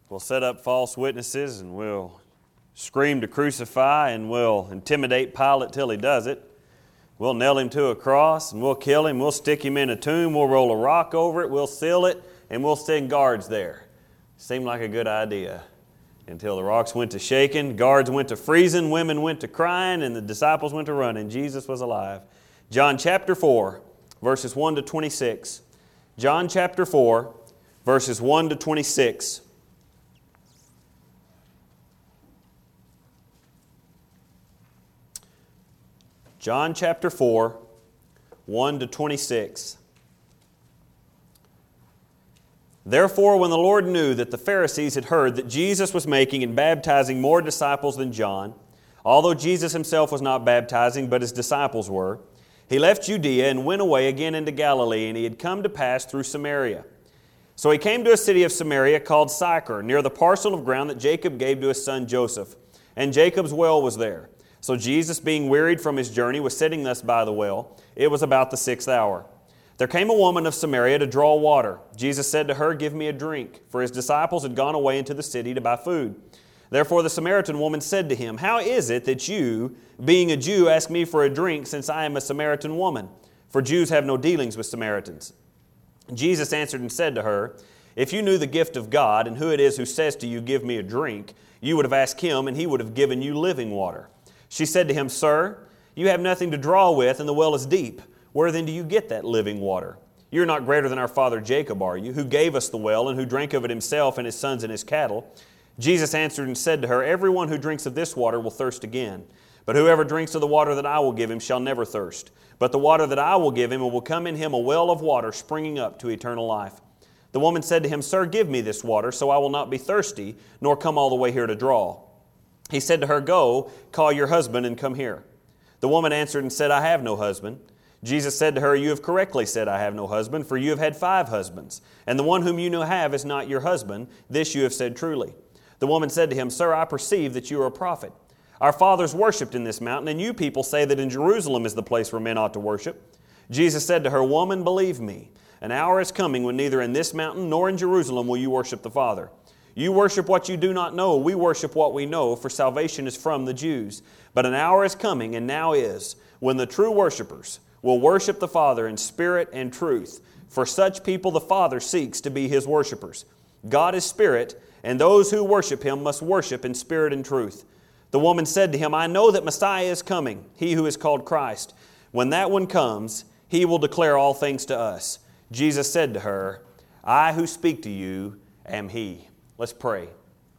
We'll set up false witnesses and we'll scream to crucify and we'll intimidate Pilate till he does it. We'll nail him to a cross and we'll kill him. We'll stick him in a tomb. We'll roll a rock over it. We'll seal it and we'll send guards there. Seemed like a good idea until the rocks went to shaking, guards went to freezing, women went to crying, and the disciples went to running. Jesus was alive. John chapter 4, verses 1 to 26. John chapter 4, verses 1 to 26. John chapter 4, 1 to 26. Therefore, when the Lord knew that the Pharisees had heard that Jesus was making and baptizing more disciples than John, although Jesus himself was not baptizing, but his disciples were, he left Judea and went away again into Galilee, and he had come to pass through Samaria. So he came to a city of Samaria called Sychar, near the parcel of ground that Jacob gave to his son Joseph. And Jacob's well was there. So Jesus, being wearied from his journey, was sitting thus by the well. It was about the 6th hour. There came a woman of Samaria to draw water. Jesus said to her, "Give me a drink," for his disciples had gone away into the city to buy food. Therefore the Samaritan woman said to him, "How is it that you, being a Jew, ask me for a drink, since I am a Samaritan woman? For Jews have no dealings with Samaritans." Jesus answered and said to her, "If you knew the gift of God, and who it is who says to you, 'Give me a drink,' you would have asked him, and he would have given you living water." She said to him, "Sir, you have nothing to draw with, and the well is deep. Where then do you get that living water? You're not greater than our father Jacob, are you, who gave us the well, and who drank of it himself and his sons and his cattle?" Jesus answered and said to her, "Everyone who drinks of this water will thirst again. But whoever drinks of the water that I will give him shall never thirst. But the water that I will give him will come in him a well of water springing up to eternal life." The woman said to him, "Sir, give me this water, so I will not be thirsty, nor come all the way here to draw." He said to her, "Go, call your husband and come here." The woman answered and said, "I have no husband." Jesus said to her, "You have correctly said, 'I have no husband,' for you have had 5 husbands, and the one whom you now have is not your husband. This you have said truly." The woman said to him, "Sir, I perceive that you are a prophet. Our fathers worshipped in this mountain, and you people say that in Jerusalem is the place where men ought to worship." Jesus said to her, "Woman, believe me, an hour is coming when neither in this mountain nor in Jerusalem will you worship the Father. You worship what you do not know. We worship what we know, for salvation is from the Jews. But an hour is coming, and now is, when the true worshipers will worship the Father in spirit and truth. For such people the Father seeks to be His worshipers. God is spirit, and those who worship Him must worship in spirit and truth." The woman said to him, "I know that Messiah is coming, He who is called Christ. When that one comes, He will declare all things to us." Jesus said to her, "I who speak to you am He." Let's pray.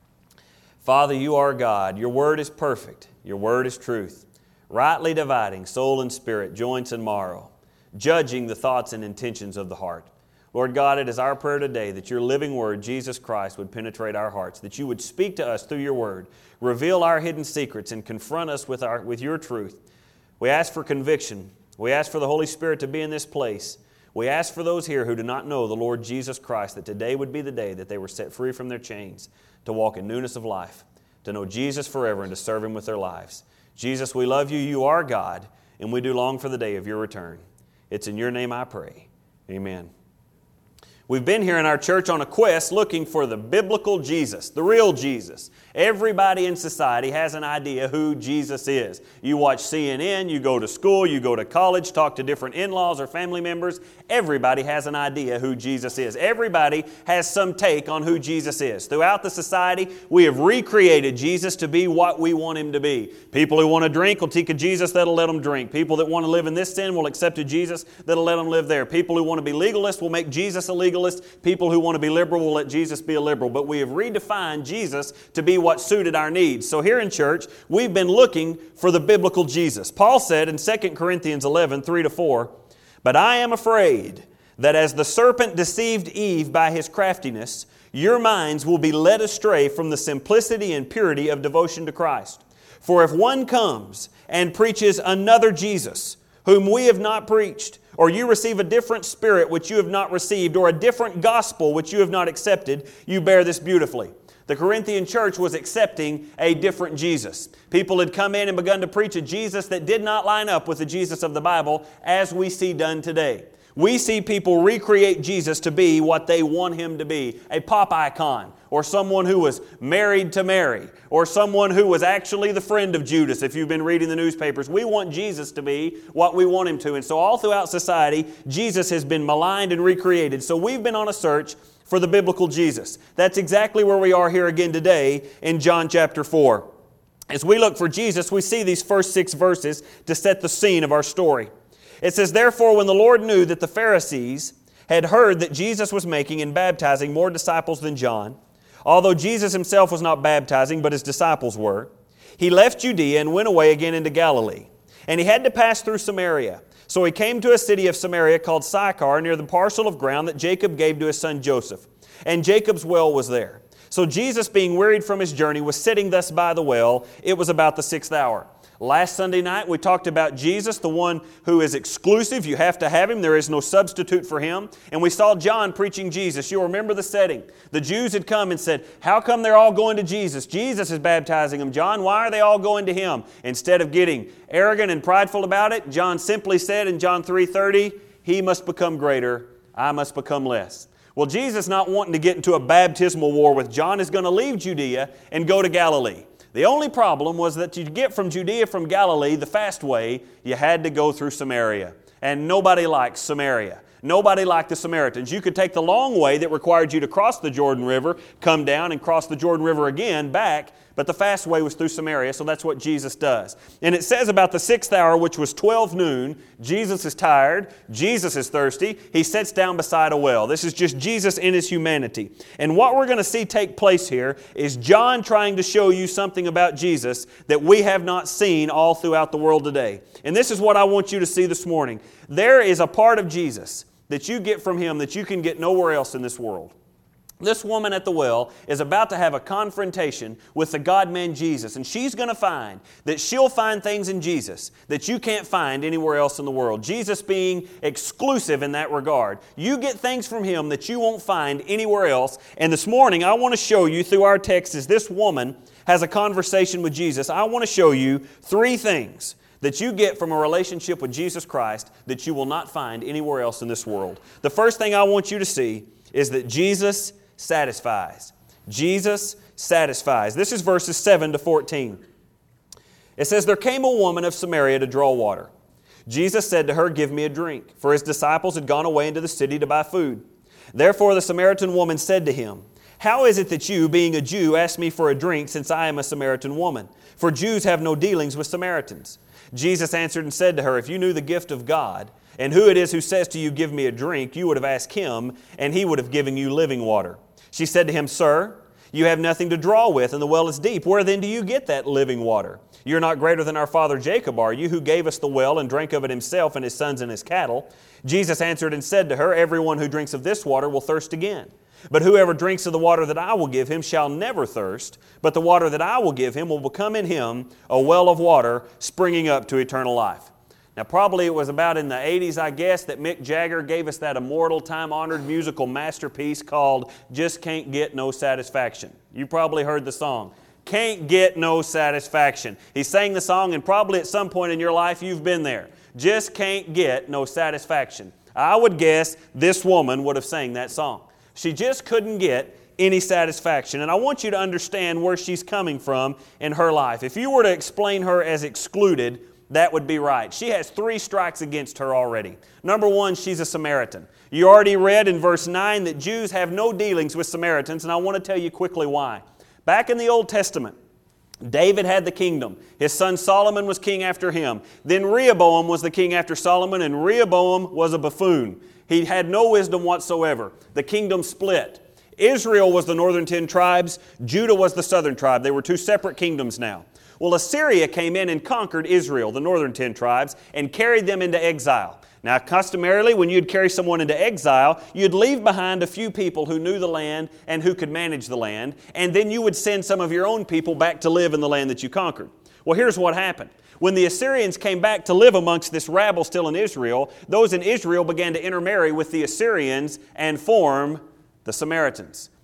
Father, you are God. Your word is perfect. Your word is truth. Rightly dividing soul and spirit, joints and marrow, judging the thoughts and intentions of the heart. Lord God, it is our prayer today that your living word, Jesus Christ, would penetrate our hearts, that you would speak to us through your word, reveal our hidden secrets, and confront us with your truth. We ask for conviction. We ask for the Holy Spirit to be in this place. We ask for those here who do not know the Lord Jesus Christ, that today would be the day that they were set free from their chains, to walk in newness of life, to know Jesus forever and to serve Him with their lives. Jesus, we love you. You are God, and we do long for the day of your return. It's in your name I pray. Amen. We've been here in our church on a quest looking for the biblical Jesus, the real Jesus. Everybody in society has an idea who Jesus is. You watch CNN, you go to school, you go to college, talk to different in-laws or family members. Everybody has an idea who Jesus is. Everybody has some take on who Jesus is. Throughout the society, we have recreated Jesus to be what we want Him to be. People who want to drink will take a Jesus that'll let them drink. People that want to live in this sin will accept a Jesus that'll let them live there. People who want to be legalists will make Jesus a legalist. People who want to be liberal will let Jesus be a liberal. But we have redefined Jesus to be what suited our needs. So here in church, we've been looking for the biblical Jesus. Paul said in 2 Corinthians 11, 3-4, "But I am afraid that as the serpent deceived Eve by his craftiness, your minds will be led astray from the simplicity and purity of devotion to Christ. For if one comes and preaches another Jesus, whom we have not preached, or you receive a different spirit which you have not received, or a different gospel which you have not accepted, you bear this beautifully." The Corinthian church was accepting a different Jesus. People had come in and begun to preach a Jesus that did not line up with the Jesus of the Bible as we see done today. we see people recreate Jesus to be what they want Him to be, a pop icon, or someone who was married to Mary, or someone who was actually the friend of Judas, if you've been reading the newspapers. We want Jesus to be what we want Him to. And so all throughout society, Jesus has been maligned and recreated. So we've been on a search for the biblical Jesus. That's exactly where we are here again today in John chapter 4. As we look for Jesus, we see these first 6 verses to set the scene of our story. It says, "Therefore, when the Lord knew that the Pharisees had heard that Jesus was making and baptizing more disciples than John, although Jesus Himself was not baptizing, but His disciples were, He left Judea and went away again into Galilee. And He had to pass through Samaria. So He came to a city of Samaria called Sychar, near the parcel of ground that Jacob gave to his son Joseph. And Jacob's well was there. So Jesus, being wearied from His journey, was sitting thus by the well. It was about the 6th hour." Last Sunday night, we talked about Jesus, the one who is exclusive. You have to have Him. There is no substitute for Him. And we saw John preaching Jesus. You'll remember the setting. The Jews had come and said, "How come they're all going to Jesus? Jesus is baptizing them. John, why are they all going to Him?" Instead of getting arrogant and prideful about it, John simply said in John 3:30, "He must become greater, I must become less." Well, Jesus, not wanting to get into a baptismal war with John, is going to leave Judea and go to Galilee. The only problem was that to get from Judea from Galilee the fast way, you had to go through Samaria. And nobody likes Samaria. Nobody liked the Samaritans. You could take the long way that required you to cross the Jordan River, come down and cross the Jordan River again, back, but the fast way was through Samaria, so that's what Jesus does. And it says about the 6th hour, which was 12 noon, Jesus is tired, Jesus is thirsty, He sits down beside a well. This is just Jesus in His humanity. And what we're going to see take place here is John trying to show you something about Jesus that we have not seen all throughout the world today. And this is what I want you to see this morning. There is a part of Jesus that you get from Him that you can get nowhere else in this world. This woman at the well is about to have a confrontation with the God-man Jesus, and she's going to find that she'll find things in Jesus that you can't find anywhere else in the world. Jesus being exclusive in that regard. You get things from Him that you won't find anywhere else. And this morning I want to show you through our text, as this woman has a conversation with Jesus, I want to show you 3 things that you get from a relationship with Jesus Christ that you will not find anywhere else in this world. The first thing I want you to see is that Jesus satisfies. Jesus satisfies. This is verses 7 to 14. It says, "There came a woman of Samaria to draw water. Jesus said to her, 'Give me a drink,' for His disciples had gone away into the city to buy food. Therefore the Samaritan woman said to Him, 'How is it that you, being a Jew, ask me for a drink, since I am a Samaritan woman? For Jews have no dealings with Samaritans.' Jesus answered and said to her, 'If you knew the gift of God, and who it is who says to you, "Give me a drink," you would have asked Him, and He would have given you living water.' She said to Him, 'Sir, you have nothing to draw with, and the well is deep. Where then do you get that living water? You're not greater than our father Jacob, are you, who gave us the well and drank of it himself and his sons and his cattle?' Jesus answered and said to her, 'Everyone who drinks of this water will thirst again. But whoever drinks of the water that I will give him shall never thirst, but the water that I will give him will become in him a well of water springing up to eternal life.'" Now, probably it was about in the 80s, I guess, that Mick Jagger gave us that immortal, time-honored musical masterpiece called "Just Can't Get No Satisfaction." You probably heard the song. Can't get no satisfaction. He sang the song, and probably at some point in your life you've been there. Just can't get no satisfaction. I would guess this woman would have sang that song. She just couldn't get any satisfaction. And I want you to understand where she's coming from in her life. If you were to explain her as excluded, that would be right. She has 3 strikes against her already. Number 1, she's a Samaritan. You already read in verse 9 that Jews have no dealings with Samaritans, and I want to tell you quickly why. Back in the Old Testament, David had the kingdom. His son Solomon was king after him. Then Rehoboam was the king after Solomon, and Rehoboam was a buffoon. He had no wisdom whatsoever. The kingdom split. Israel was the northern 10 tribes. Judah was the southern tribe. They were 2 separate kingdoms now. Well, Assyria came in and conquered Israel, the northern 10 tribes, and carried them into exile. Now, customarily, when you'd carry someone into exile, you'd leave behind a few people who knew the land and who could manage the land, and then you would send some of your own people back to live in the land that you conquered. Well, here's what happened. When the Assyrians came back to live amongst this rabble still in Israel, those in Israel began to intermarry with the Assyrians and form the Samaritans.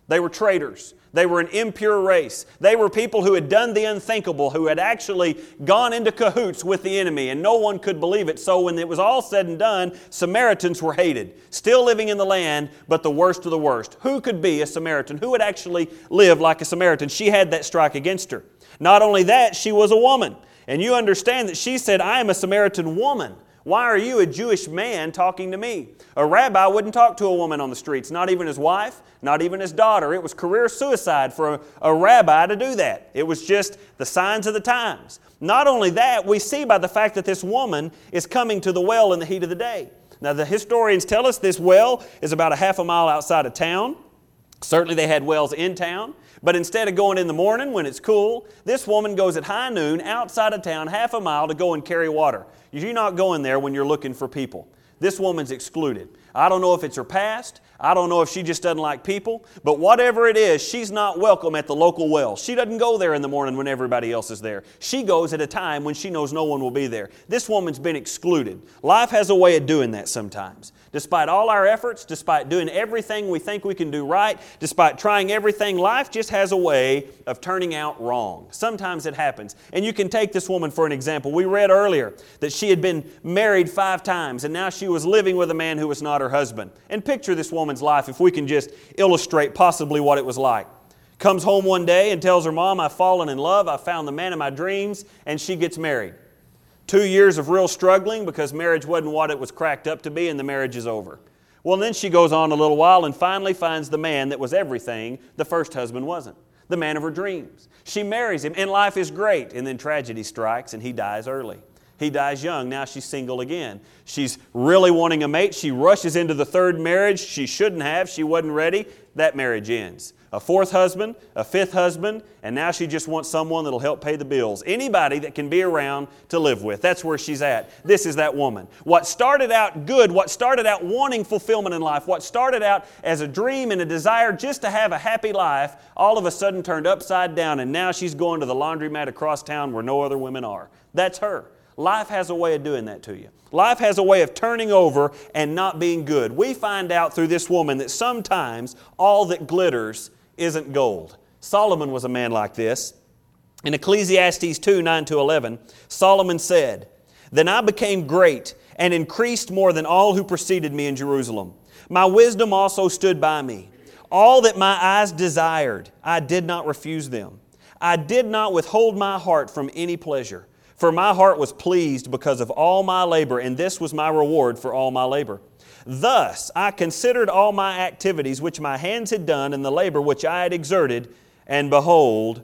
They were traitors. They were an impure race. They were people who had done the unthinkable, who had actually gone into cahoots with the enemy, and no one could believe it. So when it was all said and done, Samaritans were hated, still living in the land, but the worst of the worst. Who could be a Samaritan? Who would actually live like a Samaritan? She had that strike against her. Not only that, she was a woman. And you understand that she said, I am a Samaritan woman. Why are you, a Jewish man, talking to me? A rabbi wouldn't talk to a woman on the streets, not even his wife, not even his daughter. It was career suicide for a rabbi to do that. It was just the signs of the times. Not only that, we see by the fact that this woman is coming to the well in the heat of the day. Now, the historians tell us this well is about a half a mile outside of town. Certainly they had wells in town. But instead of going in the morning when it's cool, this woman goes at high noon outside of town half a mile to go and carry water. You're not going there when you're looking for people. This woman's excluded. I don't know if it's her past. I don't know if she just doesn't like people. But whatever it is, she's not welcome at the local well. She doesn't go there in the morning when everybody else is there. She goes at a time when she knows no one will be there. This woman's been excluded. Life has a way of doing that sometimes. Despite all our efforts, despite doing everything we think we can do right, despite trying everything, life just has a way of turning out wrong. Sometimes it happens. And you can take this woman for an example. We read earlier that she had been married 5 times and now she was living with a man who was not her husband. And picture this woman's life if we can just illustrate possibly what it was like. Comes home one day and tells her mom, I've fallen in love, I found the man of my dreams, and she gets married. 2 years of real struggling because marriage wasn't what it was cracked up to be, and the marriage is over. Well, then she goes on a little while and finally finds the man that was everything the first husband wasn't. The man of her dreams. She marries him, and life is great. And then tragedy strikes, and he dies early. He dies young. Now she's single again. She's really wanting a mate. She rushes into the 3rd marriage. She shouldn't have. She wasn't ready. That marriage ends. A 4th husband, a 5th husband, and now she just wants someone that'll help pay the bills. Anybody that can be around to live with. That's where she's at. This is that woman. What started out good, what started out wanting fulfillment in life, what started out as a dream and a desire just to have a happy life, all of a sudden turned upside down, and now she's going to the laundromat across town where no other women are. That's her. Life has a way of doing that to you. Life has a way of turning over and not being good. We find out through this woman that sometimes all that glitters isn't gold. Solomon was a man like this. In Ecclesiastes 2, 9-11, Solomon said, Then I became great and increased more than all who preceded me in Jerusalem. My wisdom also stood by me. All that my eyes desired, I did not refuse them. I did not withhold my heart from any pleasure. For my heart was pleased because of all my labor, and this was my reward for all my labor. Thus I considered all my activities which my hands had done, and the labor which I had exerted, and behold,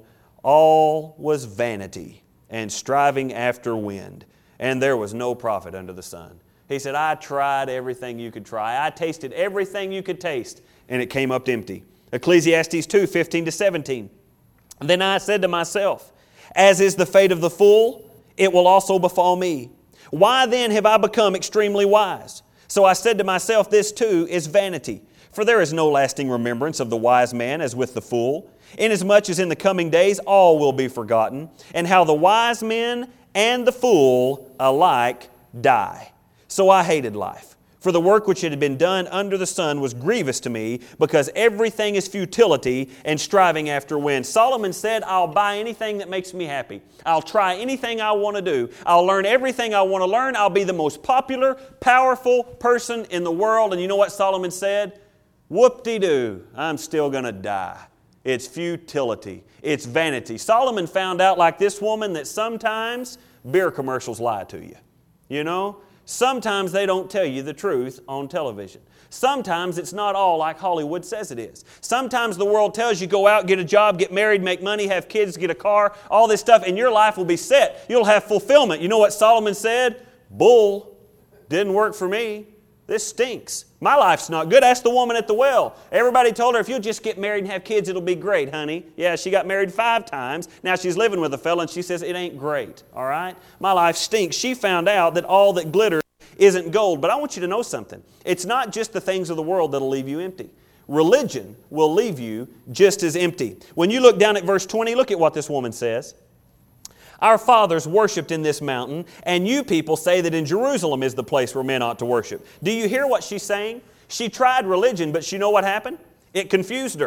all was vanity and striving after wind, and there was no profit under the sun. He said, I tried everything you could try. I tasted everything you could taste, and it came up empty. Ecclesiastes 2, 15-17. Then I said to myself, As is the fate of the fool, it will also befall me. Why then have I become extremely wise? So I said to myself, this too is vanity. For there is no lasting remembrance of the wise man as with the fool. Inasmuch as in the coming days all will be forgotten, and how the wise men and the fool alike die. So I hated life. For the work which had been done under the sun was grievous to me, because everything is futility and striving after wind. Solomon said, I'll buy anything that makes me happy. I'll try anything I want to do. I'll learn everything I want to learn. I'll be the most popular, powerful person in the world. And you know what Solomon said? Whoop-de-doo, I'm still going to die. It's futility. It's vanity. Solomon found out, like this woman, that sometimes beer commercials lie to you. You know? Sometimes they don't tell you the truth on television. Sometimes it's not all like Hollywood says it is. Sometimes the world tells you go out, get a job, get married, make money, have kids, get a car, all this stuff, and your life will be set. You'll have fulfillment. You know what Solomon said? Bull. Didn't work for me. This stinks. My life's not good. Ask the woman at the well. Everybody told her, if you'll just get married and have kids, it'll be great, honey. Yeah, she got married 5 times. Now she's living with a fella and she says, it ain't great, all right? My life stinks. She found out that all that glitters isn't gold. But I want you to know something. It's not just the things of the world that'll leave you empty. Religion will leave you just as empty. When you look down at verse 20, look at what this woman says. Our fathers worshipped in this mountain, and you people say that in Jerusalem is the place where men ought to worship. Do you hear what she's saying? She tried religion, but you know what happened? It confused her.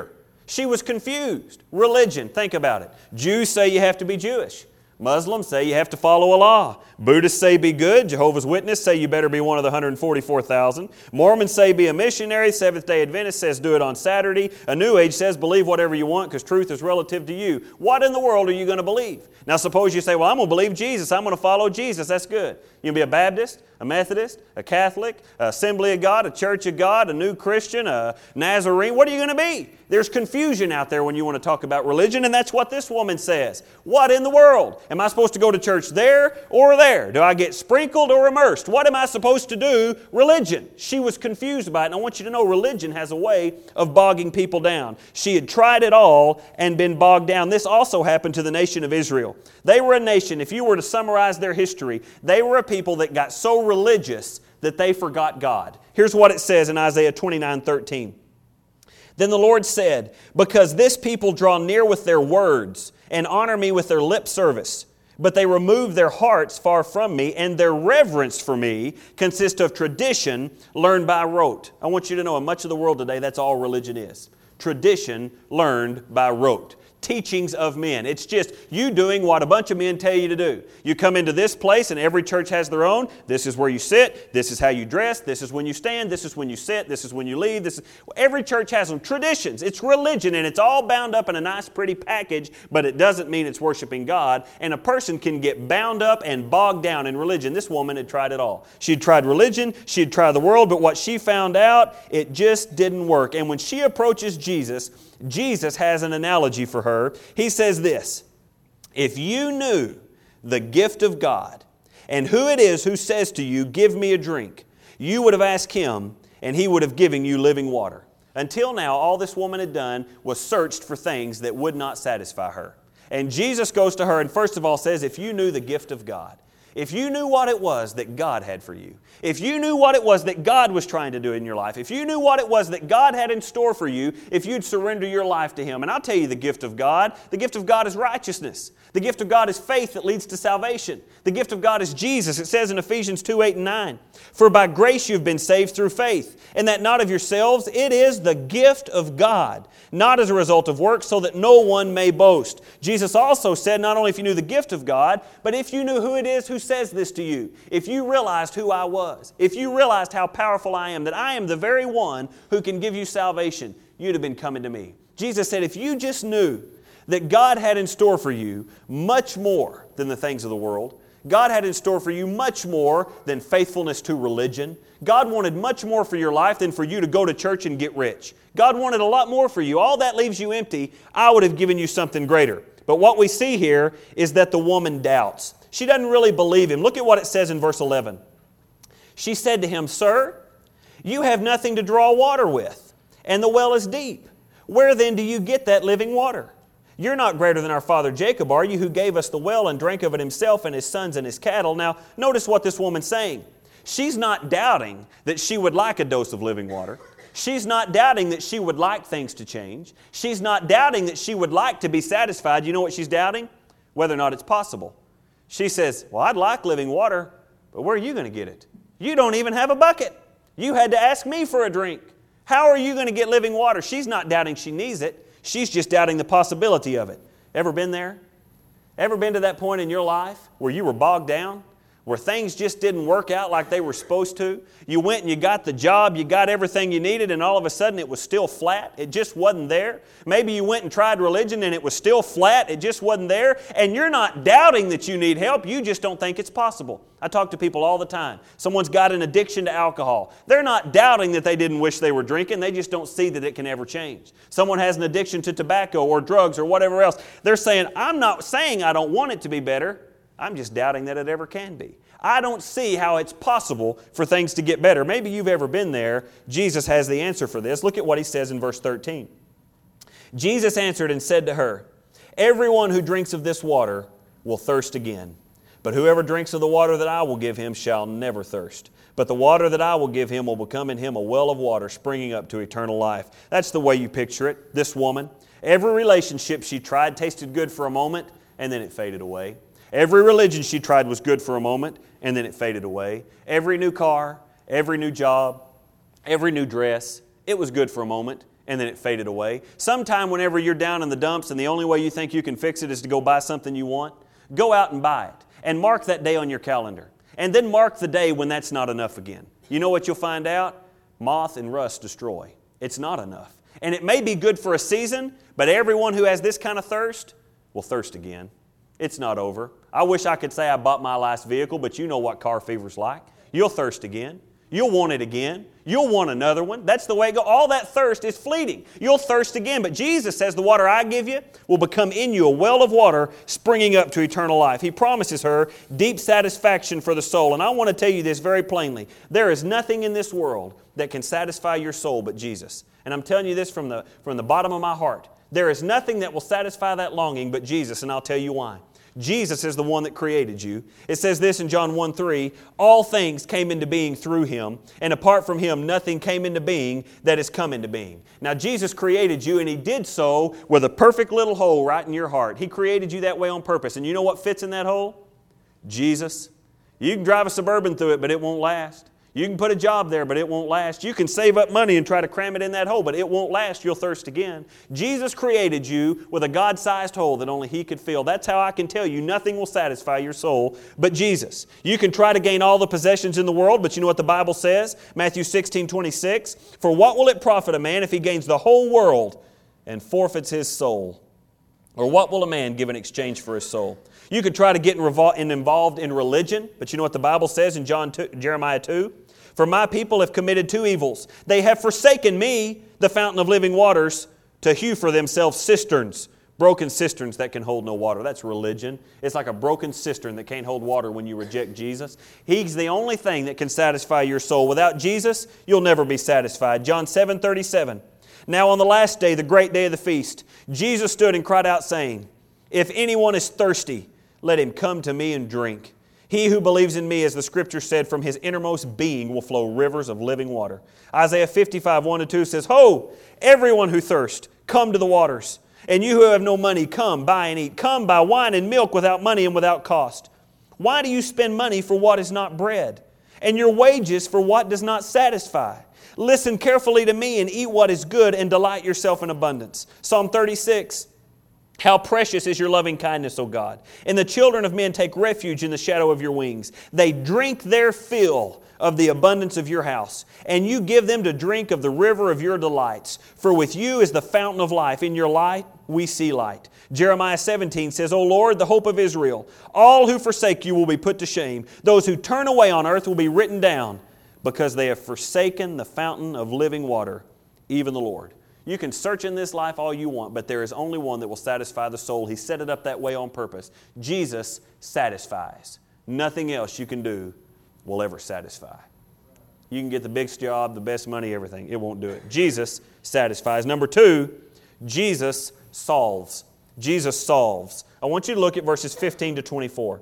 She was confused. Religion, think about it. Jews say you have to be Jewish. Muslims say you have to follow Allah. Buddhists say be good. Jehovah's Witnesses say you better be one of the 144,000. Mormons say be a missionary. Seventh-day Adventist says do it on Saturday. A New Age says believe whatever you want because truth is relative to you. What in the world are you going to believe? Now suppose you say, well, I'm going to believe Jesus. I'm going to follow Jesus. That's good. You can be a Baptist, a Methodist, a Catholic, a Assembly of God, a Church of God, a New Christian, a Nazarene. What are you going to be? There's confusion out there when you want to talk about religion, and that's what this woman says. What in the world? Am I supposed to go to church there or there? Do I get sprinkled or immersed? What am I supposed to do? Religion. She was confused by it, and I want you to know religion has a way of bogging people down. She had tried it all and been bogged down. This also happened to the nation of Israel. They were a nation, if you were to summarize their history, they were a people that got so religious that they forgot God. Here's what it says in Isaiah 29:13. Then the Lord said, because this people draw near with their words and honor me with their lip service, but they remove their hearts far from me, and their reverence for me consists of tradition learned by rote. I want you to know in much of the world today, that's all religion is. Tradition learned by rote. Teachings of men. It's just you doing what a bunch of men tell you to do. You come into this place and every church has their own. This is where you sit. This is how you dress. This is when you stand. This is when you sit. This is when you leave. Every church has them. Traditions. It's religion and it's all bound up in a nice pretty package, but it doesn't mean it's worshiping God. And a person can get bound up and bogged down in religion. This woman had tried it all. She had tried religion. She had tried the world, but what she found out, it just didn't work. And when she approaches Jesus, Jesus has an analogy for her. He says this, if you knew the gift of God and who it is who says to you, give me a drink, you would have asked Him and He would have given you living water. Until now, all this woman had done was searched for things that would not satisfy her. And Jesus goes to her and first of all says, if you knew the gift of God, if you knew what it was that God had for you, if you knew what it was that God was trying to do in your life, if you knew what it was that God had in store for you, if you'd surrender your life to Him. And I'll tell you the gift of God is righteousness. The gift of God is faith that leads to salvation. The gift of God is Jesus. It says in Ephesians 2:8-9, for by grace you've been saved through faith, and that not of yourselves, it is the gift of God, not as a result of works, so that no one may boast. Jesus also said, not only if you knew the gift of God, but if you knew who it is who says this to you, if you realized who I was, if you realized how powerful I am, that I am the very one who can give you salvation, you'd have been coming to me. Jesus said, if you just knew that God had in store for you much more than the things of the world, God had in store for you much more than faithfulness to religion. God wanted much more for your life than for you to go to church and get rich. God wanted a lot more for you. All that leaves you empty. I would have given you something greater. But what we see here is that the woman doubts. She doesn't really believe Him. Look at what it says in verse 11. She said to Him, Sir, you have nothing to draw water with, and the well is deep. Where then do you get that living water? You're not greater than our father Jacob, are you, who gave us the well and drank of it himself and his sons and his cattle? Now, notice what this woman's saying. She's not doubting that she would like a dose of living water. She's not doubting that she would like things to change. She's not doubting that she would like to be satisfied. You know what she's doubting? Whether or not it's possible. She says, well, I'd like living water, but where are you going to get it? You don't even have a bucket. You had to ask me for a drink. How are you going to get living water? She's not doubting she needs it. She's just doubting the possibility of it. Ever been there? Ever been to that point in your life where you were bogged down? Where things just didn't work out like they were supposed to? You went and you got the job, you got everything you needed, and all of a sudden it was still flat. It just wasn't there. Maybe you went and tried religion and it was still flat. It just wasn't there. And you're not doubting that you need help. You just don't think it's possible. I talk to people all the time. Someone's got an addiction to alcohol. They're not doubting that they didn't wish they were drinking. They just don't see that it can ever change. Someone has an addiction to tobacco or drugs or whatever else. They're saying, I'm not saying I don't want it to be better. I'm just doubting that it ever can be. I don't see how it's possible for things to get better. Maybe you've ever been there. Jesus has the answer for this. Look at what He says in verse 13. Jesus answered and said to her, everyone who drinks of this water will thirst again. But whoever drinks of the water that I will give him shall never thirst. But the water that I will give him will become in him a well of water springing up to eternal life. That's the way you picture it. This woman, every relationship she tried tasted good for a moment, and then it faded away. Every religion she tried was good for a moment, and then it faded away. Every new car, every new job, every new dress, it was good for a moment, and then it faded away. Sometime whenever you're down in the dumps and the only way you think you can fix it is to go buy something you want, go out and buy it and mark that day on your calendar. And then mark the day when that's not enough again. You know what you'll find out? Moth and rust destroy. It's not enough. And it may be good for a season, but everyone who has this kind of thirst will thirst again. It's not over. I wish I could say I bought my last vehicle, but you know what car fever's like. You'll thirst again. You'll want it again. You'll want another one. That's the way it goes. All that thirst is fleeting. You'll thirst again. But Jesus says the water I give you will become in you a well of water springing up to eternal life. He promises her deep satisfaction for the soul. And I want to tell you this very plainly. There is nothing in this world that can satisfy your soul but Jesus. And I'm telling you this from the bottom of my heart. There is nothing that will satisfy that longing but Jesus, and I'll tell you why. Jesus is the one that created you. It says this in John 1:3, all things came into being through Him, and apart from Him nothing came into being that has come into being. Now Jesus created you, and He did so with a perfect little hole right in your heart. He created you that way on purpose. And you know what fits in that hole? Jesus. You can drive a Suburban through it, but it won't last. You can put a job there, but it won't last. You can save up money and try to cram it in that hole, but it won't last. You'll thirst again. Jesus created you with a God-sized hole that only He could fill. That's how I can tell you nothing will satisfy your soul but Jesus. You can try to gain all the possessions in the world, but you know what the Bible says? Matthew 16:26, for what will it profit a man if he gains the whole world and forfeits his soul? Or what will a man give in exchange for his soul? You could try to get involved in religion, but you know what the Bible says in Jeremiah 2? For my people have committed two evils. They have forsaken me, the fountain of living waters, to hew for themselves cisterns, broken cisterns that can hold no water. That's religion. It's like a broken cistern that can't hold water when you reject Jesus. He's the only thing that can satisfy your soul. Without Jesus, you'll never be satisfied. John 7:37. Now on the last day, the great day of the feast, Jesus stood and cried out, saying, if anyone is thirsty, let him come to me and drink. He who believes in me, as the Scripture said, from his innermost being will flow rivers of living water. Isaiah 55:1-2 says, ho, everyone who thirsts, come to the waters. And you who have no money, come, buy and eat. Come, buy wine and milk without money and without cost. Why do you spend money for what is not bread, and your wages for what does not satisfy? Listen carefully to me and eat what is good and delight yourself in abundance. Psalm 36. How precious is your loving kindness, O God. And the children of men take refuge in the shadow of your wings. They drink their fill of the abundance of your house, and you give them to drink of the river of your delights. For with you is the fountain of life. In your light we see light. Jeremiah 17 says, O Lord, the hope of Israel, all who forsake you will be put to shame. Those who turn away on earth will be written down, because they have forsaken the fountain of living water, even the Lord. You can search in this life all you want, but there is only one that will satisfy the soul. He set it up that way on purpose. Jesus satisfies. Nothing else you can do will ever satisfy. You can get the biggest job, the best money, everything. It won't do it. Jesus satisfies. Number 2, Jesus solves. Jesus solves. I want you to look at verses 15-24.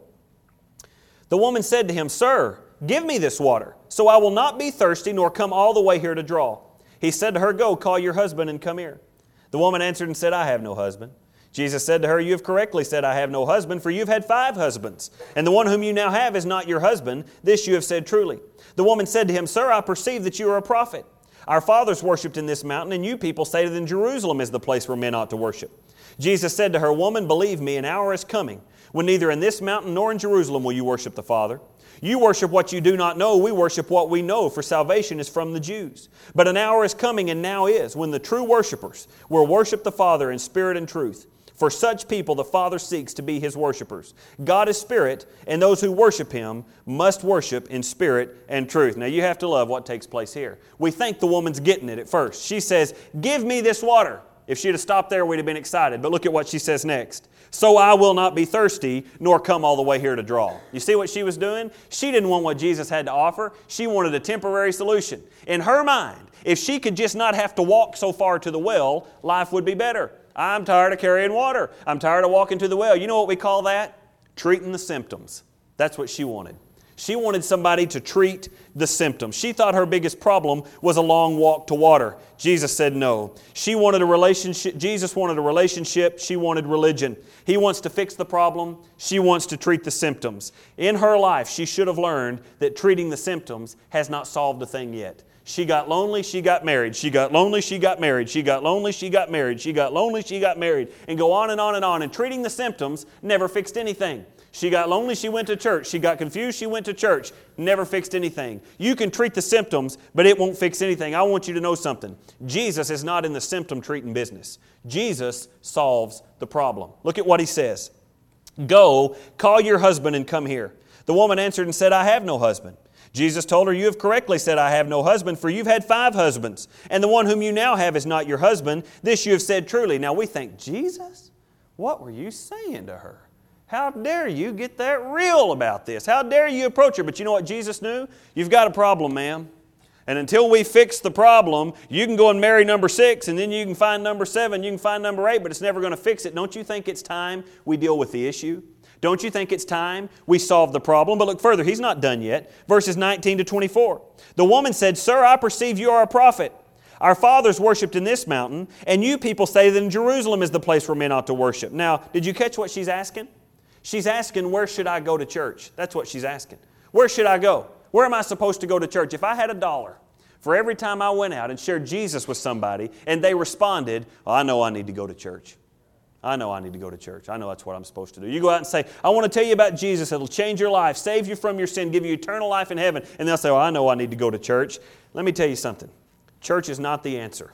The woman said to him, Sir, give me this water, so I will not be thirsty, nor come all the way here to draw. He said to her, Go, call your husband and come here. The woman answered and said, I have no husband. Jesus said to her, You have correctly said, I have no husband, for you've had 5 husbands, and the one whom you now have is not your husband. This you have said truly. The woman said to him, Sir, I perceive that you are a prophet. Our fathers worshipped in this mountain, and you people say that in Jerusalem is the place where men ought to worship. Jesus said to her, Woman, believe me, an hour is coming, when neither in this mountain nor in Jerusalem will you worship the Father. You worship what you do not know. We worship what we know, for salvation is from the Jews. But an hour is coming, and now is, when the true worshipers will worship the Father in spirit and truth. For such people the Father seeks to be His worshipers. God is spirit, and those who worship Him must worship in spirit and truth. Now you have to love what takes place here. We think the woman's getting it at first. She says, Give me this water. If she'd have stopped there, we'd have been excited. But look at what she says next. So I will not be thirsty, nor come all the way here to draw. You see what she was doing? She didn't want what Jesus had to offer. She wanted a temporary solution. In her mind, if she could just not have to walk so far to the well, life would be better. I'm tired of carrying water. I'm tired of walking to the well. You know what we call that? Treating the symptoms. That's what she wanted. She wanted somebody to treat the symptoms. She thought her biggest problem was a long walk to water. Jesus said no. She wanted a relationship. Jesus wanted a relationship. She wanted religion. He wants to fix the problem. She wants to treat the symptoms. In her life, she should have learned that treating the symptoms has not solved a thing yet. She got lonely, she got married. She got lonely, she got married. She got lonely, she got married. She got lonely, she got married. And go on and on and on. And treating the symptoms never fixed anything. She got lonely, she went to church. She got confused, she went to church. Never fixed anything. You can treat the symptoms, but it won't fix anything. I want you to know something. Jesus is not in the symptom treating business. Jesus solves the problem. Look at what He says. Go, call your husband and come here. The woman answered and said, I have no husband. Jesus told her, you have correctly said, I have no husband, for you've had 5 husbands, and the one whom you now have is not your husband. This you have said truly. Now we think, Jesus, what were you saying to her? How dare you get that real about this? How dare you approach her? But you know what Jesus knew? You've got a problem, ma'am. And until we fix the problem, you can go and marry number 6, and then you can find number 7, you can find number 8, but it's never going to fix it. Don't you think it's time we deal with the issue? Don't you think it's time we solve the problem? But look further, He's not done yet. Verses 19 to 24. The woman said, Sir, I perceive you are a prophet. Our fathers worshipped in this mountain, and you people say that in Jerusalem is the place where men ought to worship. Now, did you catch what she's asking? She's asking, where should I go to church? That's what she's asking. Where should I go? Where am I supposed to go to church? If I had $1 for every time I went out and shared Jesus with somebody, and they responded, oh, I know I need to go to church. I know I need to go to church. I know that's what I'm supposed to do. You go out and say, I want to tell you about Jesus. It'll change your life, save you from your sin, give you eternal life in heaven. And they'll say, oh, I know I need to go to church. Let me tell you something. Church is not the answer.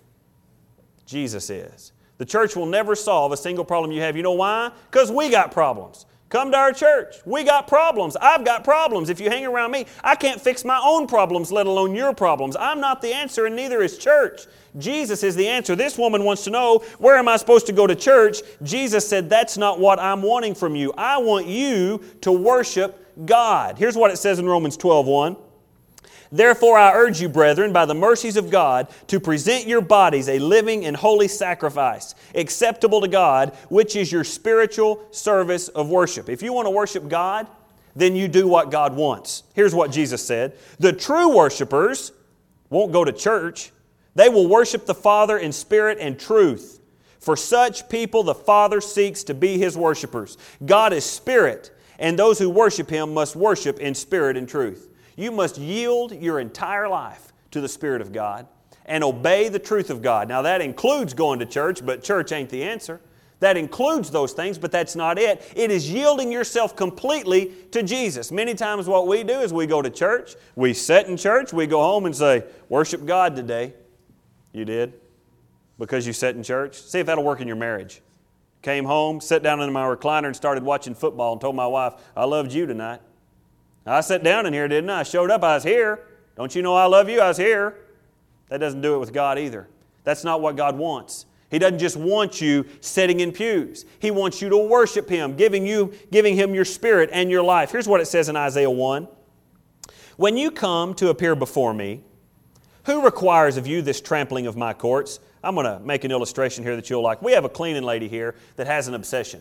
Jesus is. The church will never solve a single problem you have. You know why? Because we got problems. Come to our church. We got problems. I've got problems. If you hang around me, I can't fix my own problems, let alone your problems. I'm not the answer, and neither is church. Jesus is the answer. This woman wants to know, where am I supposed to go to church? Jesus said, that's not what I'm wanting from you. I want you to worship God. Here's what it says in Romans 12:1. Therefore I urge you, brethren, by the mercies of God, to present your bodies a living and holy sacrifice, acceptable to God, which is your spiritual service of worship. If you want to worship God, then you do what God wants. Here's what Jesus said. The true worshipers won't go to church. They will worship the Father in spirit and truth. For such people the Father seeks to be His worshipers. God is spirit, and those who worship Him must worship in spirit and truth. You must yield your entire life to the Spirit of God and obey the truth of God. Now that includes going to church, but church ain't the answer. That includes those things, but that's not it. It is yielding yourself completely to Jesus. Many times what we do is we go to church, we sit in church, we go home and say, worship God today. You did? Because you sat in church? See if that'll work in your marriage. Came home, sat down in my recliner and started watching football and told my wife, I loved you tonight. I sat down in here, didn't I? I showed up, I was here. Don't you know I love you? I was here. That doesn't do it with God either. That's not what God wants. He doesn't just want you sitting in pews. He wants you to worship Him, giving Him your spirit and your life. Here's what it says in Isaiah 1. When you come to appear before me, who requires of you this trampling of my courts? I'm going to make an illustration here that you'll like. We have a cleaning lady here that has an obsession.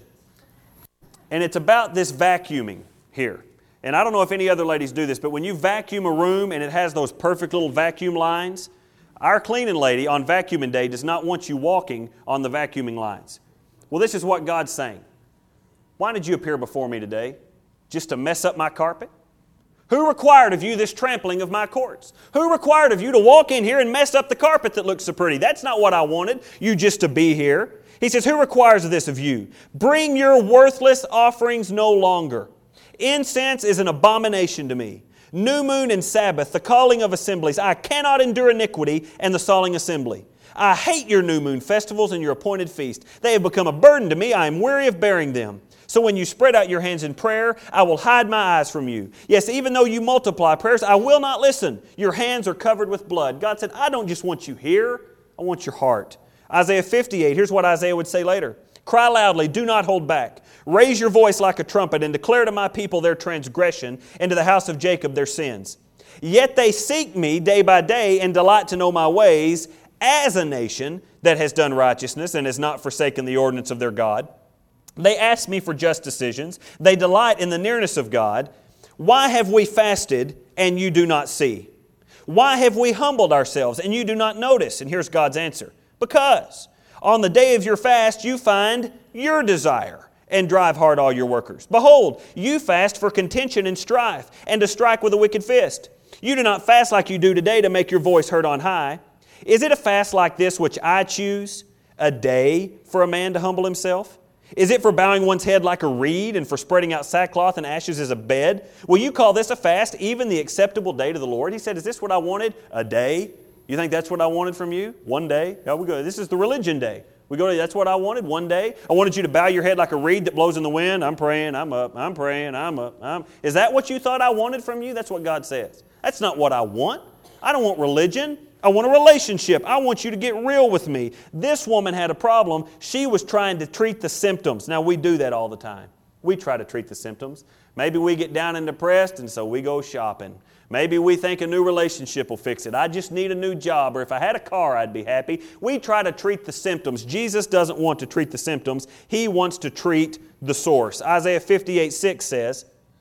And it's about this vacuuming here. And I don't know if any other ladies do this, but when you vacuum a room and it has those perfect little vacuum lines, our cleaning lady on vacuuming day does not want you walking on the vacuuming lines. Well, this is what God's saying. Why did you appear before me today? Just to mess up my carpet? Who required of you this trampling of my courts? Who required of you to walk in here and mess up the carpet that looks so pretty? That's not what I wanted, you just to be here. He says, who requires of this of you? Bring your worthless offerings no longer. Incense is an abomination to me. New moon and Sabbath, the calling of assemblies. I cannot endure iniquity and the solemn assembly. I hate your new moon festivals and your appointed feast. They have become a burden to me. I am weary of bearing them. So when you spread out your hands in prayer, I will hide my eyes from you. Yes, even though you multiply prayers, I will not listen. Your hands are covered with blood. God said, I don't just want you here, I want your heart. Isaiah 58, here's what Isaiah would say later. Cry loudly, do not hold back. Raise your voice like a trumpet and declare to my people their transgression and to the house of Jacob their sins. Yet they seek me day by day and delight to know my ways as a nation that has done righteousness and has not forsaken the ordinance of their God. They ask me for just decisions. They delight in the nearness of God. Why have we fasted and you do not see? Why have we humbled ourselves and you do not notice? And here's God's answer. Because on the day of your fast you find your desire and drive hard all your workers. Behold, you fast for contention and strife and to strike with a wicked fist. You do not fast like you do today to make your voice heard on high. Is it a fast like this which I choose, a day for a man to humble himself? Is it for bowing one's head like a reed and for spreading out sackcloth and ashes as a bed? Will you call this a fast, even the acceptable day to the Lord? He said, is this what I wanted? A day? You think that's what I wanted from you? One day? Yeah, we go. This is the religion day. We go, that's what I wanted, one day. I wanted you to bow your head like a reed that blows in the wind. I'm praying, I'm up, I'm praying, I'm up. Is that what you thought I wanted from you? That's what God says. That's not what I want. I don't want religion. I want a relationship. I want you to get real with me. This woman had a problem. She was trying to treat the symptoms. Now, we do that all the time. We try to treat the symptoms. Maybe we get down and depressed, and so we go shopping. Maybe we think a new relationship will fix it. I just need a new job, or if I had a car, I'd be happy. We try to treat the symptoms. Jesus doesn't want to treat the symptoms. He wants to treat the source. Isaiah 58:6 says,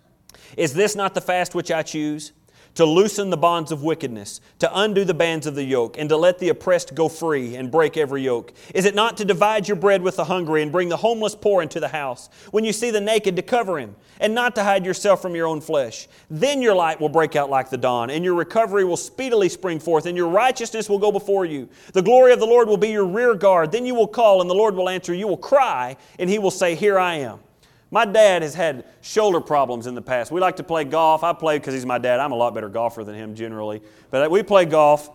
is this not the fast which I choose? To loosen the bonds of wickedness, to undo the bands of the yoke, and to let the oppressed go free and break every yoke? Is it not to divide your bread with the hungry and bring the homeless poor into the house? When you see the naked, to cover him, and not to hide yourself from your own flesh? Then your light will break out like the dawn, and your recovery will speedily spring forth, and your righteousness will go before you. The glory of the Lord will be your rear guard. Then you will call, and the Lord will answer. You will cry, and He will say, here I am. My dad has had shoulder problems in the past. We like to play golf. I play because he's my dad. I'm a lot better golfer than him generally. But we play golf.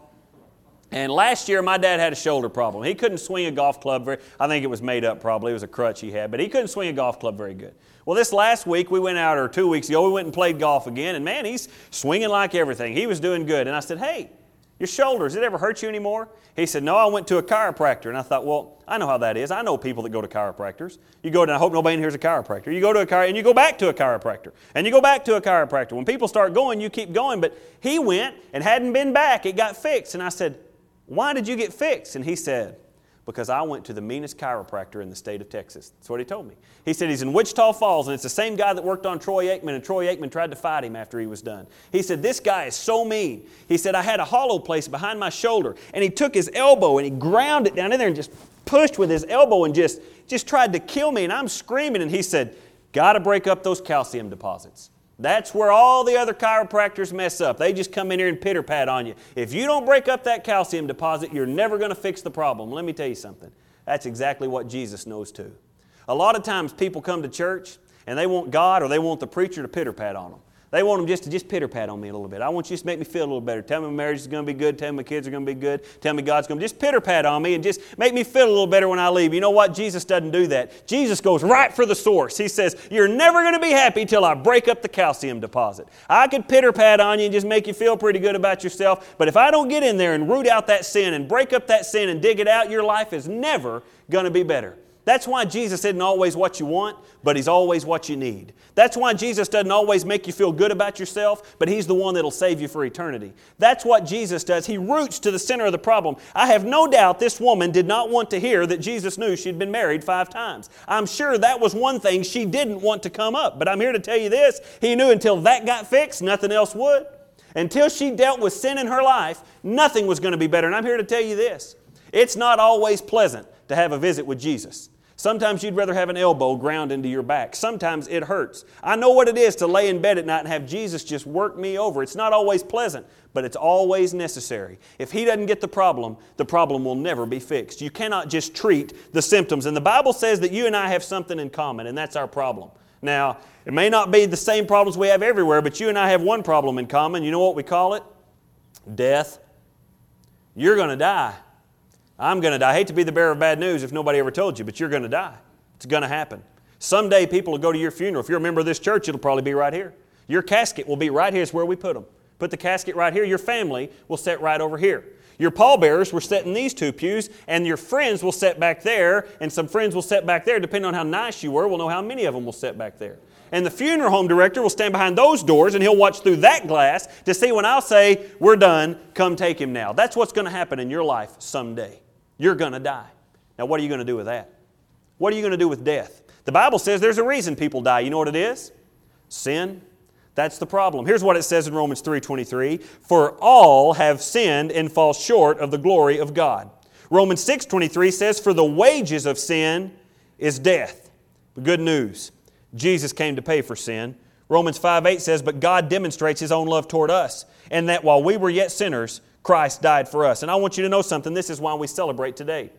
And last year, my dad had a shoulder problem. He couldn't swing a golf club I think it was made up probably. It was a crutch he had. But he couldn't swing a golf club very good. Well, this last week, we went out, or 2 weeks ago, we went and played golf again. And man, he's swinging like everything. He was doing good. And I said, hey, your shoulder, does it ever hurt you anymore? He said, no, I went to a chiropractor. And I thought, well, I know how that is. I know people that go to chiropractors. You go to, I hope nobody in here is a chiropractor. You go to a chiropractor, and you go back to a chiropractor. And you go back to a chiropractor. When people start going, you keep going. But he went and hadn't been back. It got fixed. And I said, why did you get fixed? And he said, because I went to the meanest chiropractor in the state of Texas. That's what he told me. He said he's in Wichita Falls, and it's the same guy that worked on Troy Aikman, and Troy Aikman tried to fight him after he was done. He said, this guy is so mean. He said, I had a hollow place behind my shoulder, and he took his elbow and he ground it down in there and just pushed with his elbow and just tried to kill me, and I'm screaming. And he said, got to break up those calcium deposits. That's where all the other chiropractors mess up. They just come in here and pitter-pat on you. If you don't break up that calcium deposit, you're never going to fix the problem. Let me tell you something. That's exactly what Jesus knows too. A lot of times people come to church and they want God or they want the preacher to pitter-pat on them. They want them just to pitter-pat on me a little bit. I want you to make me feel a little better. Tell me my marriage is going to be good. Tell me my kids are going to be good. Tell me God's going to just pitter-pat on me and just make me feel a little better when I leave. You know what? Jesus doesn't do that. Jesus goes right for the source. He says, you're never going to be happy till I break up the calcium deposit. I could pitter-pat on you and just make you feel pretty good about yourself, but if I don't get in there and root out that sin and break up that sin and dig it out, your life is never going to be better. That's why Jesus isn't always what you want, but He's always what you need. That's why Jesus doesn't always make you feel good about yourself, but He's the one that'll save you for eternity. That's what Jesus does. He roots to the center of the problem. I have no doubt this woman did not want to hear that Jesus knew she'd been married 5 times. I'm sure that was one thing she didn't want to come up. But I'm here to tell you this. He knew until that got fixed, nothing else would. Until she dealt with sin in her life, nothing was going to be better. And I'm here to tell you this. It's not always pleasant to have a visit with Jesus. Sometimes you'd rather have an elbow ground into your back. Sometimes it hurts. I know what it is to lay in bed at night and have Jesus just work me over. It's not always pleasant, but it's always necessary. If He doesn't get the problem will never be fixed. You cannot just treat the symptoms. And the Bible says that you and I have something in common, and that's our problem. Now, it may not be the same problems we have everywhere, but you and I have one problem in common. You know what we call it? Death. You're going to die. I'm going to die. I hate to be the bearer of bad news if nobody ever told you, but you're going to die. It's going to happen. Someday people will go to your funeral. If you're a member of this church, it'll probably be right here. Your casket will be right here. It's where we put them. Put the casket right here. Your family will sit right over here. Your pallbearers were set in these 2 pews, and your friends will sit back there, and some friends will sit back there. Depending on how nice you were, we'll know how many of them will sit back there. And the funeral home director will stand behind those doors, and he'll watch through that glass to see when I'll say, we're done, come take him now. That's what's going to happen in your life someday. You're going to die. Now, what are you going to do with that? What are you going to do with death? The Bible says there's a reason people die. You know what it is? Sin. That's the problem. Here's what it says in Romans 3:23. For all have sinned and fall short of the glory of God. Romans 6:23 says, for the wages of sin is death. But good news. Jesus came to pay for sin. Romans 5:8 says, but God demonstrates His own love toward us, and that while we were yet sinners, Christ died for us. And I want you to know something. This is why we celebrate today.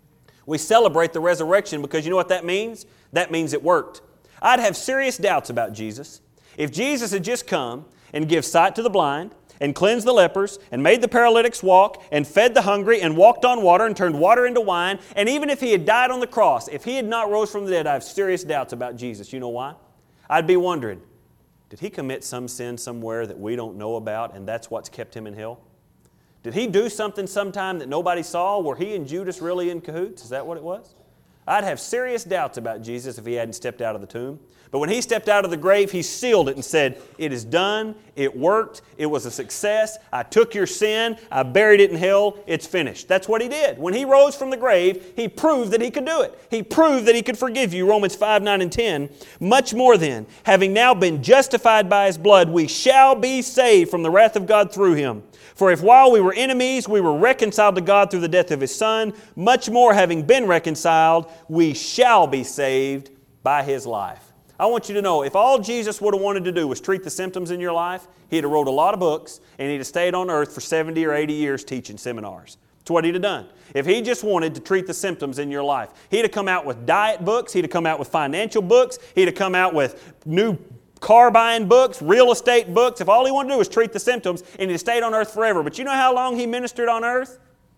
We celebrate the resurrection because you know what that means? That means it worked. I'd have serious doubts about Jesus if Jesus had just come and give sight to the blind, and cleansed the lepers, and made the paralytics walk, and fed the hungry, and walked on water, and turned water into wine. And even if He had died on the cross, if He had not rose from the dead, I have serious doubts about Jesus. You know why? I'd be wondering, did He commit some sin somewhere that we don't know about, and that's what's kept Him in hell? Did He do something sometime that nobody saw? Were He and Judas really in cahoots? Is that what it was? I'd have serious doubts about Jesus if He hadn't stepped out of the tomb. But when He stepped out of the grave, He sealed it and said, it is done, it worked, it was a success, I took your sin, I buried it in hell, it's finished. That's what He did. When He rose from the grave, He proved that He could do it. He proved that He could forgive you. Romans 5, 9, and 10. Much more then, having now been justified by His blood, we shall be saved from the wrath of God through Him. For if while we were enemies, we were reconciled to God through the death of His Son, much more having been reconciled, we shall be saved by His life. I want you to know, if all Jesus would have wanted to do was treat the symptoms in your life, He'd have wrote a lot of books and He'd have stayed on earth for 70 or 80 years teaching seminars. That's what He'd have done. If He just wanted to treat the symptoms in your life, He'd have come out with diet books, He'd have come out with financial books, He'd have come out with new car buying books, real estate books. If all He wanted to do was treat the symptoms, and He'd have stayed on earth forever. But you know how long He ministered on earth?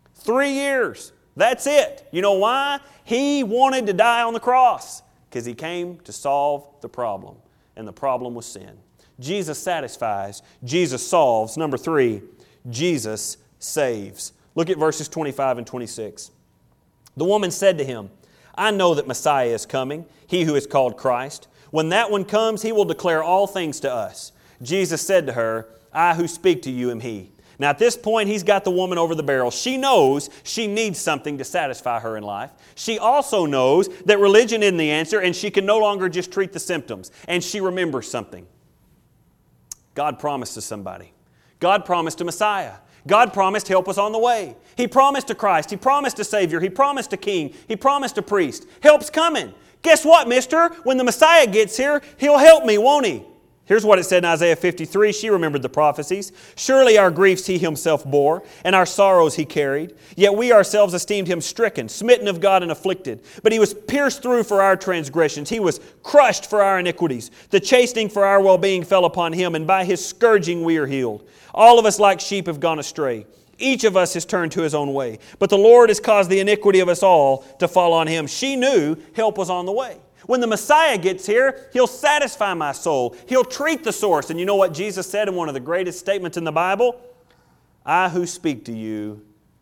3 years. That's it. You know why? He wanted to die on the cross. Because He came to solve the problem. And the problem was sin. Jesus satisfies. Jesus solves. Number 3, Jesus saves. Look at verses 25 and 26. The woman said to Him, I know that Messiah is coming, He who is called Christ. When that one comes, He will declare all things to us. Jesus said to her, I who speak to you am He. Now at this point, He's got the woman over the barrel. She knows she needs something to satisfy her in life. She also knows that religion isn't the answer, and she can no longer just treat the symptoms. And she remembers something. God promised to somebody. God promised a Messiah. God promised help was on the way. He promised a Christ. He promised a Savior. He promised a King. He promised a priest. Help's coming. Guess what, mister? When the Messiah gets here, He'll help me, won't He? Here's what it said in Isaiah 53. She remembered the prophecies. Surely our griefs He Himself bore, and our sorrows He carried. Yet we ourselves esteemed Him stricken, smitten of God, and afflicted. But He was pierced through for our transgressions. He was crushed for our iniquities. The chastening for our well-being fell upon Him, and by His scourging we are healed. All of us like sheep have gone astray. Each of us has turned to his own way. But the Lord has caused the iniquity of us all to fall on Him. She knew help was on the way. When the Messiah gets here, He'll satisfy my soul. He'll treat the source. And you know what Jesus said in one of the greatest statements in the Bible? I who speak to you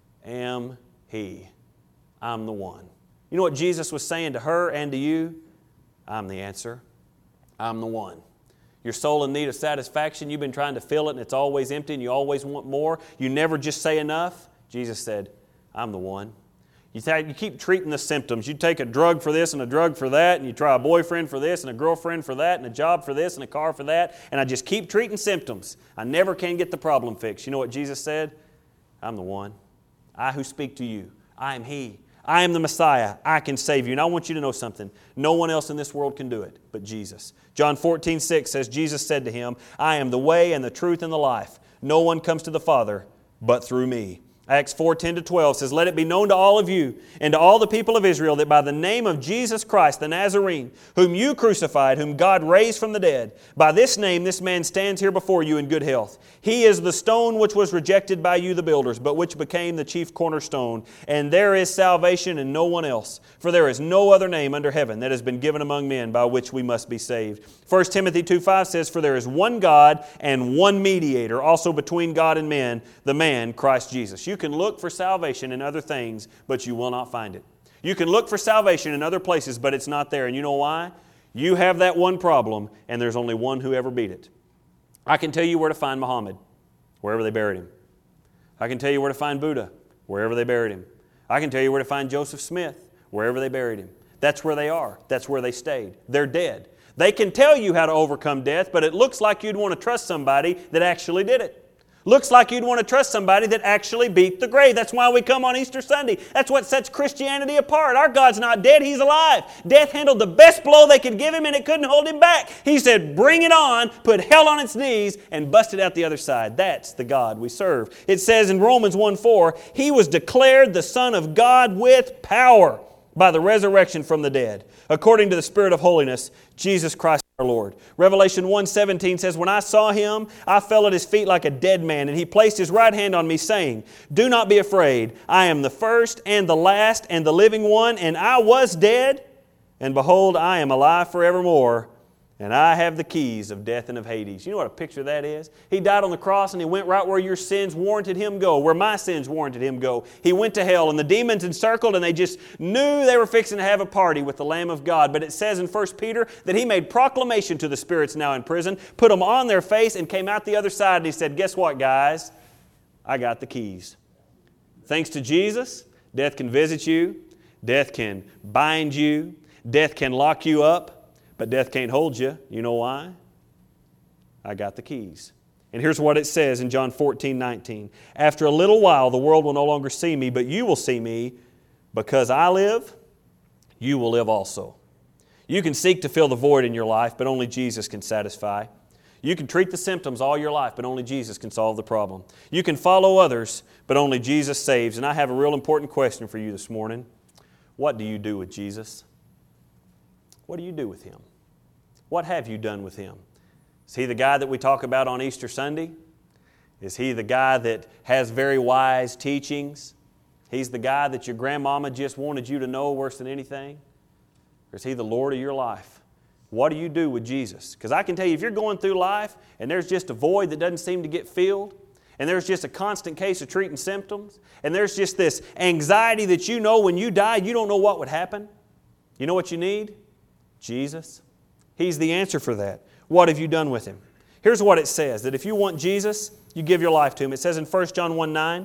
am He. I'm the one. You know what Jesus was saying to her and to you? I'm the answer. I'm the one. Your soul in need of satisfaction, you've been trying to fill it and it's always empty and you always want more. You never just say enough. Jesus said, I'm the one. You keep treating the symptoms. You take a drug for this and a drug for that, and you try a boyfriend for this and a girlfriend for that and a job for this and a car for that, and I just keep treating symptoms. I never can get the problem fixed. You know what Jesus said? I'm the one. I who speak to you. I am He. I am the Messiah. I can save you. And I want you to know something. No one else in this world can do it but Jesus. John 14:6 says, Jesus said to him, I am the way and the truth and the life. No one comes to the Father but through me. Acts 4:10-12 says, Let it be known to all of you and to all the people of Israel that by the name of Jesus Christ the Nazarene, whom you crucified, whom God raised from the dead, by this name this man stands here before you in good health. He is the stone which was rejected by you the builders, but which became the chief cornerstone. And there is salvation in no one else, for there is no other name under heaven that has been given among men by which we must be saved. 1 Timothy 2:5 says, For there is one God and one mediator also between God and men, the man Christ Jesus. You can look for salvation in other things, but you will not find it. You can look for salvation in other places, but it's not there. And you know why? You have that one problem, and there's only one who ever beat it. I can tell you where to find Muhammad, wherever they buried him. I can tell you where to find Buddha, wherever they buried him. I can tell you where to find Joseph Smith, wherever they buried him. That's where they are. That's where they stayed. They're dead. They can tell you how to overcome death, but it looks like you'd want to trust somebody that actually did it. Looks like you'd want to trust somebody that actually beat the grave. That's why we come on Easter Sunday. That's what sets Christianity apart. Our God's not dead, He's alive. Death handled the best blow they could give Him, and it couldn't hold Him back. He said, bring it on, put hell on its knees, and bust it out the other side. That's the God we serve. It says in Romans 1:4, He was declared the Son of God with power by the resurrection from the dead, according to the Spirit of holiness, Jesus Christ our Lord. Revelation 1:17 says, when I saw Him, I fell at His feet like a dead man, and He placed His right hand on me, saying, do not be afraid. I am the first and the last and the living one, and I was dead, and behold, I am alive forevermore, and I have the keys of death and of Hades. You know what a picture that is? He died on the cross and He went right where your sins warranted Him go, where my sins warranted Him go. He went to hell and the demons encircled and they just knew they were fixing to have a party with the Lamb of God. But it says in 1 Peter that He made proclamation to the spirits now in prison, put them on their face and came out the other side and He said, guess what, guys? I got the keys. Thanks to Jesus, death can visit you, death can bind you, death can lock you up. But death can't hold you. You know why? I got the keys. And here's what it says in John 14:19. After a little while, the world will no longer see me, but you will see me. Because I live, you will live also. You can seek to fill the void in your life, but only Jesus can satisfy. You can treat the symptoms all your life, but only Jesus can solve the problem. You can follow others, but only Jesus saves. And I have a real important question for you this morning. What do you do with Jesus? What do you do with Him? What have you done with Him? Is He the guy that we talk about on Easter Sunday? Is He the guy that has very wise teachings? He's the guy that your grandmama just wanted you to know worse than anything? Or is He the Lord of your life? What do you do with Jesus? Because I can tell you, if you're going through life and there's just a void that doesn't seem to get filled, and there's just a constant case of treating symptoms, and there's just this anxiety that you know when you die, you don't know what would happen, you know what you need? Jesus. He's the answer for that. What have you done with Him? Here's what it says, that if you want Jesus, you give your life to Him. It says in 1 John 1:9,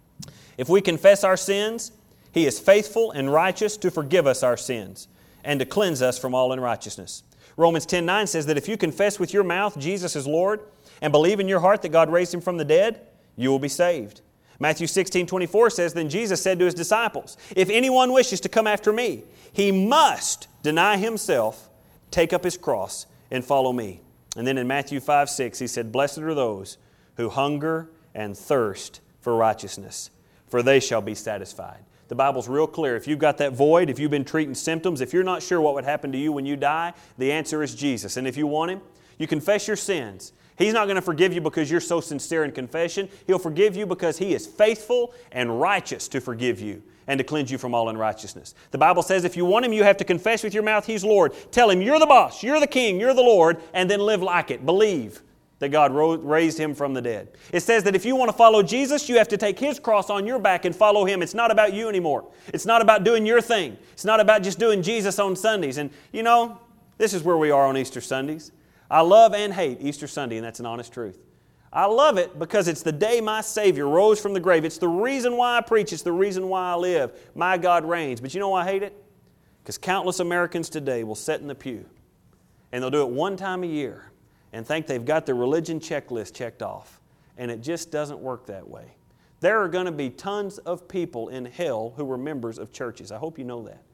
if we confess our sins, He is faithful and righteous to forgive us our sins and to cleanse us from all unrighteousness. Romans 10:9 says that if you confess with your mouth Jesus is Lord and believe in your heart that God raised Him from the dead, you will be saved. Matthew 16:24 says, then Jesus said to His disciples, if anyone wishes to come after me, he must deny himself, take up his cross, and follow me. And then in Matthew 5:6, He said, blessed are those who hunger and thirst for righteousness, for they shall be satisfied. The Bible's real clear. If you've got that void, if you've been treating symptoms, if you're not sure what would happen to you when you die, the answer is Jesus. And if you want Him, you confess your sins. He's not going to forgive you because you're so sincere in confession. He'll forgive you because He is faithful and righteous to forgive you and to cleanse you from all unrighteousness. The Bible says if you want Him, you have to confess with your mouth He's Lord. Tell Him you're the boss, you're the king, you're the Lord, and then live like it. Believe that God raised Him from the dead. It says that if you want to follow Jesus, you have to take His cross on your back and follow Him. It's not about you anymore. It's not about doing your thing. It's not about just doing Jesus on Sundays. And you know, this is where we are on Easter Sundays. I love and hate Easter Sunday, and that's an honest truth. I love it because it's the day my Savior rose from the grave. It's the reason why I preach. It's the reason why I live. My God reigns. But you know why I hate it? Because countless Americans today will sit in the pew, and they'll do it one time a year and think they've got their religion checklist checked off. And it just doesn't work that way. There are going to be tons of people in hell who were members of churches. I hope you know that.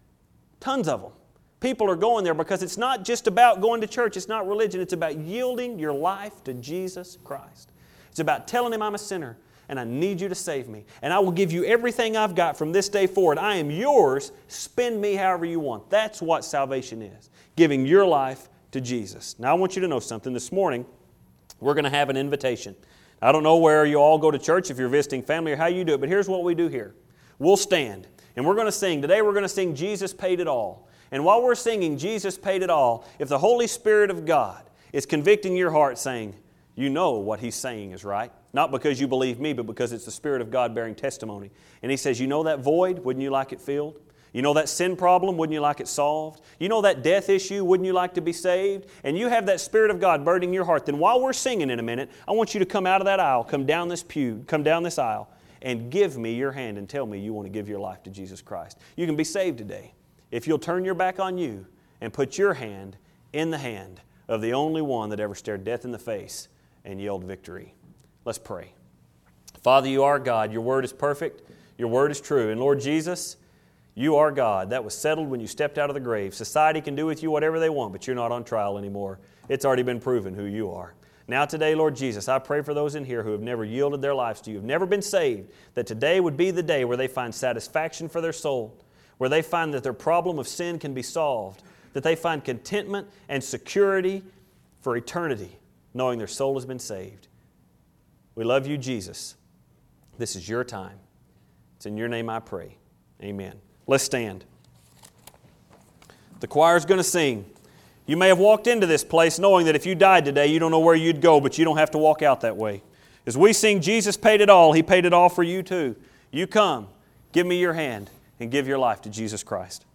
Tons of them. People are going there because it's not just about going to church. It's not religion. It's about yielding your life to Jesus Christ. It's about telling Him I'm a sinner and I need you to save me. And I will give you everything I've got from this day forward. I am yours. Spend me however you want. That's what salvation is. Giving your life to Jesus. Now I want you to know something. This morning, we're going to have an invitation. I don't know where you all go to church, if you're visiting family or how you do it, but here's what we do here. We'll stand and we're going to sing. Today we're going to sing Jesus Paid It All. And while we're singing Jesus Paid It All, if the Holy Spirit of God is convicting your heart saying, you know what He's saying is right. Not because you believe me, but because it's the Spirit of God bearing testimony. And He says, you know that void? Wouldn't you like it filled? You know that sin problem? Wouldn't you like it solved? You know that death issue? Wouldn't you like to be saved? And you have that Spirit of God burdening your heart. Then while we're singing in a minute, I want you to come out of that aisle, come down this pew, come down this aisle, and give me your hand and tell me you want to give your life to Jesus Christ. You can be saved today if you'll turn your back on you and put your hand in the hand of the only one that ever stared death in the face and yelled victory. Let's pray. Father, You are God. Your Word is perfect. Your Word is true. And Lord Jesus, You are God. That was settled when You stepped out of the grave. Society can do with You whatever they want, but You're not on trial anymore. It's already been proven who You are. Now today, Lord Jesus, I pray for those in here who have never yielded their lives to You, have never been saved, that today would be the day where they find satisfaction for their soul, where they find that their problem of sin can be solved, that they find contentment and security for eternity, knowing their soul has been saved. We love You, Jesus. This is Your time. It's in Your name I pray. Amen. Let's stand. The choir's going to sing. You may have walked into this place knowing that if you died today, you don't know where you'd go, but you don't have to walk out that way. As we sing, Jesus paid it all. He paid it all for you too. You come, give me your hand, and give your life to Jesus Christ.